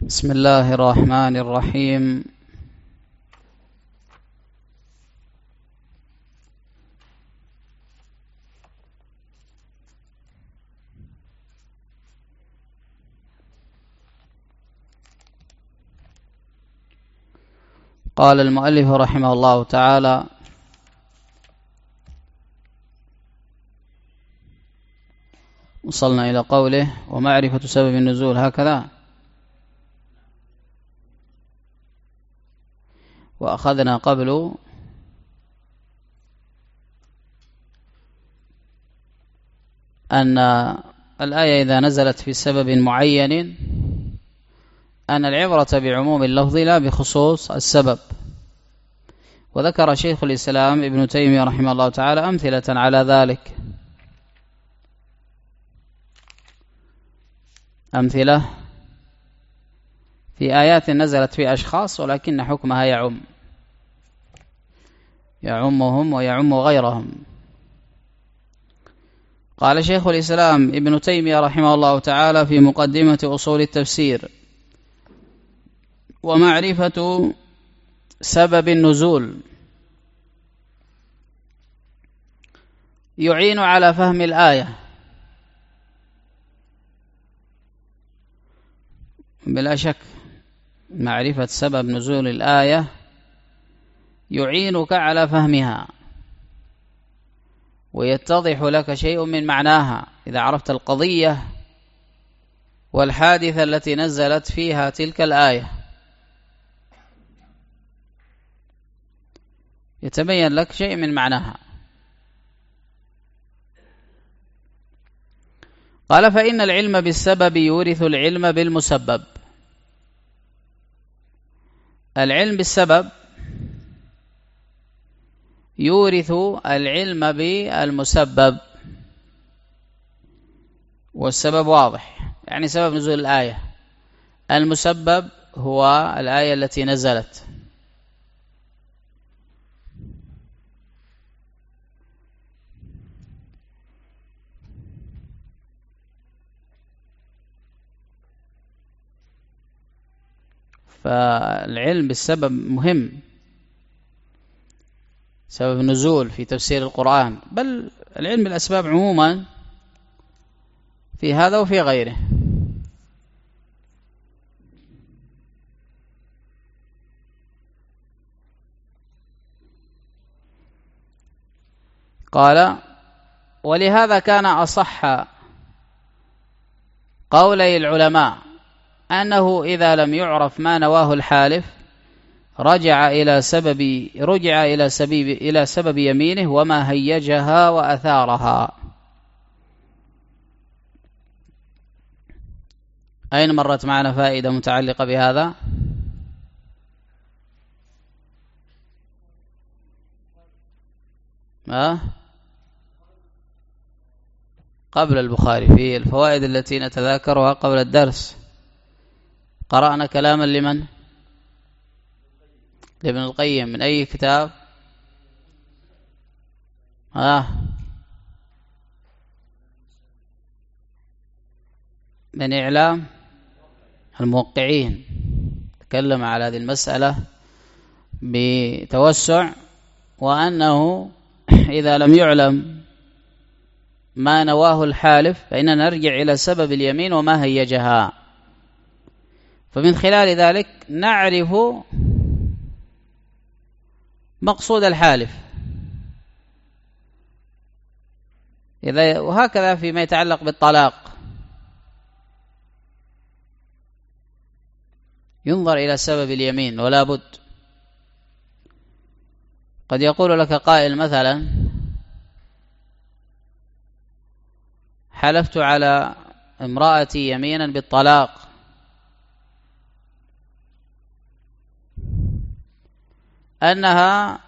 بسم الله الرحمن الرحيم. قال المؤلف رحمه الله تعالى: وصلنا إلى قوله: ومعرفة سبب النزول، هكذا. وأخذنا قبل أن الآية إذا نزلت في سبب معين أن العبرة بعموم اللفظ لا بخصوص السبب. وذكر شيخ الإسلام ابن تيمية رحمه الله تعالى أمثلة على ذلك، أمثلة في آيات نزلت في أشخاص ولكن حكمها يعمهم ويعم غيرهم. قال شيخ الإسلام ابن تيمية رحمه الله تعالى في مقدمة أصول التفسير: ومعرفة سبب النزول يعين على فهم الآية. بلا شك معرفة سبب نزول الآية يعينك على فهمها، ويتضح لك شيء من معناها إذا عرفت القضية والحادثة التي نزلت فيها تلك الآية، يتبين لك شيء من معناها. قال: فإن العلم بالسبب يورث العلم بالمسبب. العلم بالسبب يورث العلم بالمسبب، والسبب واضح، يعني سبب نزول الآية. المسبب هو الآية التي نزلت. فالعلم بالسبب مهم، سبب النزول في تفسير القرآن، بل العلم بالأسباب عموما في هذا وفي غيره. قال: ولهذا كان أصح قولي العلماء أنه إذا لم يعرف ما نواه الحالف رجع إلى سبب يمينه وما هيجها وأثارها. أين مرت معنا فائدة متعلقة بهذا؟ قبل البخاري، في الفوائد التي نتذاكرها قبل الدرس قرأنا كلاما لمن؟ لابن القيم. من أي كتاب؟ من إعلام الموقعين. تكلم على هذه المسألة بتوسع، وأنه إذا لم يعلم ما نواه الحالف فإننا نرجع إلى سبب اليمين وما هيجها، فمن خلال ذلك نعرف مقصود الحالف. وهكذا فيما يتعلق بالطلاق، ينظر إلى سبب اليمين ولا بد. قد يقول لك قائل مثلا: حلفت على امرأتي يمينا بالطلاق، أنها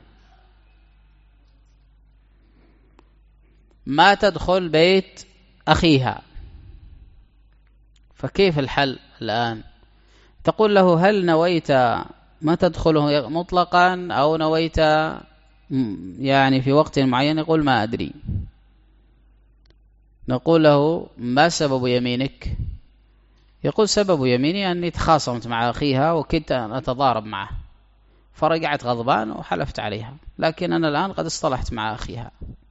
ما تدخل بيت أخيها، فكيف الحل الآن؟ تقول له: هل نويت ما تدخله مطلقا أو نويت يعني في وقت معين؟ يقول: ما أدري. نقول له: ما سبب يمينك؟ يقول سبب يميني أني تخاصمت مع أخيها وكدت أن أتضارب معه، فرجعت غضبان وحلفت عليها، لكن أنا الآن قد اصطلحت مع أخيها.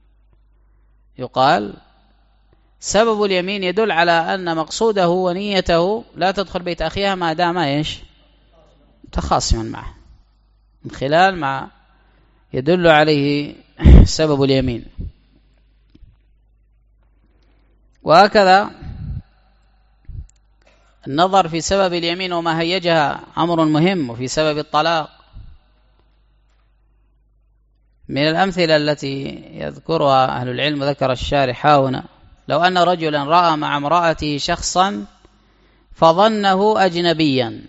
يقال سبب اليمين يدل على أن مقصوده ونيته لا تدخل بيت أخيها ما دام إيش تخاصما معه، من خلال ما يدل عليه سبب اليمين. وهكذا النظر في سبب اليمين وما هيجها أمر مهم. وفي سبب الطلاق من الأمثلة التي يذكرها أهل العلم ذكر الشارح هنا: لو أن رجلا رأى مع امرأته شخصا فظنه أجنبيا،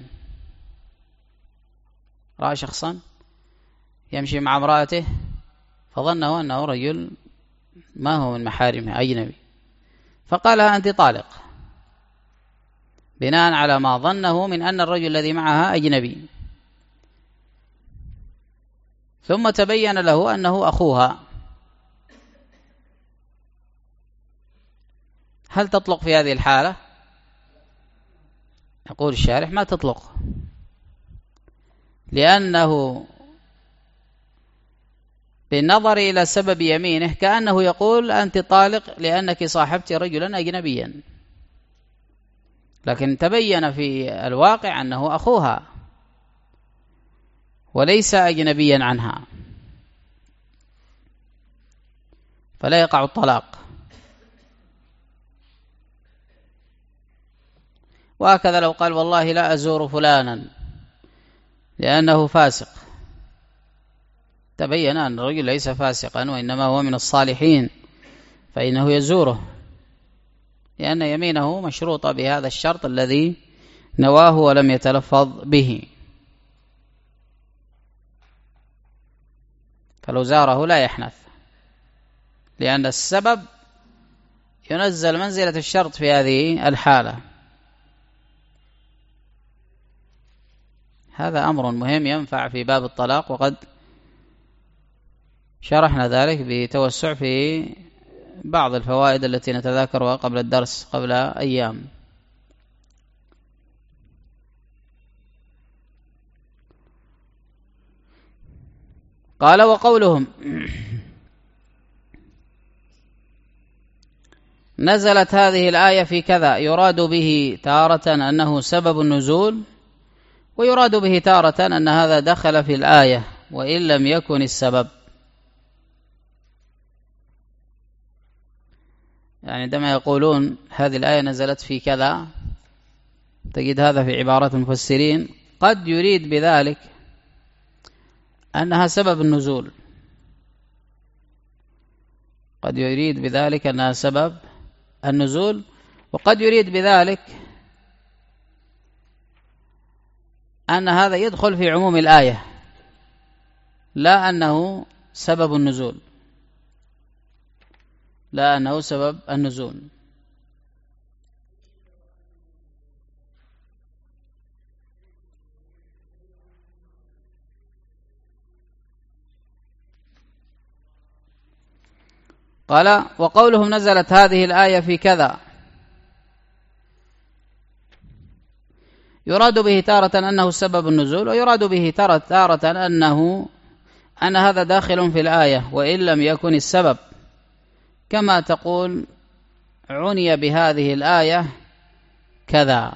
رأى شخصا يمشي مع امرأته فظنه أنه رجل ما هو من محارمه أجنبي، فقالها أنت طالق بناء على ما ظنه من أن الرجل الذي معها أجنبي، ثم تبين له أنه أخوها، هل تطلق في هذه الحالة؟ يقول الشارح ما تطلق، لأنه بالنظر إلى سبب يمينه كأنه يقول أنت طالق لأنك صاحبت رجلا أجنبيا، لكن تبين في الواقع أنه أخوها وليس أجنبيا عنها، فلا يقع الطلاق. وهكذا لو قال والله لا أزور فلانا لأنه فاسق، تبين أن الرجل ليس فاسقا وإنما هو من الصالحين، فإنه يزوره لأن يمينه مشروطة بهذا الشرط الذي نواه ولم يتلفظ به، فلو زاره لا يحنث، لأن السبب ينزل منزلة الشرط في هذه الحالة. هذا أمر مهم ينفع في باب الطلاق، وقد شرحنا ذلك بتوسع في بعض الفوائد التي نتذاكرها قبل الدرس قبل أيام. قال وقولهم نزلت هذه الآية في كذا يراد به تارة أنه سبب النزول، ويراد به تارة أن هذا دخل في الآية وإن لم يكن السبب. يعني عندما يقولون هذه الآية نزلت في كذا تجد هذا في عبارات المفسرين قد يريد بذلك أنها سبب النزول، قد يريد بذلك أنها سبب النزول، وقد يريد بذلك أن هذا يدخل في عموم الآية لا أنه سبب النزول، لا أنه سبب النزول. قال وقولهم نزلت هذه الآية في كذا يراد به تارة أنه سبب النزول، ويراد به تارة أن هذا داخل في الآية وإن لم يكن السبب، كما تقول عني بهذه الآية كذا.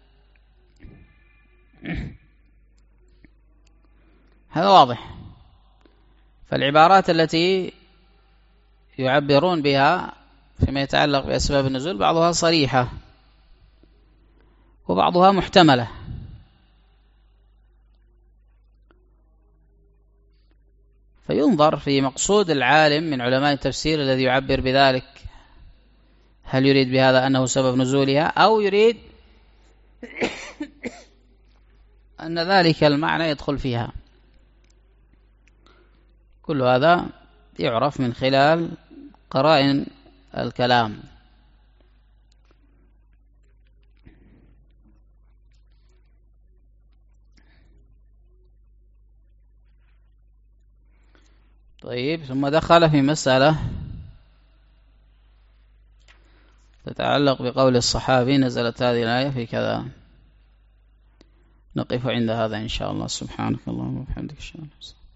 هذا واضح. فالعبارات التي يعبرون بها فيما يتعلق بأسباب النزول بعضها صريحة وبعضها محتملة، فينظر في مقصود العالم من علماء التفسير الذي يعبر بذلك، هل يريد بهذا أنه سبب نزولها أو يريد أن ذلك المعنى يدخل فيها. كل هذا يعرف من خلال قرائن الكلام. طيب، ثم دخل في مسألة تتعلق بقول الصحابي نزلت هذه الآية في كذا. نقف عند هذا إن شاء الله. سبحانك اللهم وبحمدك.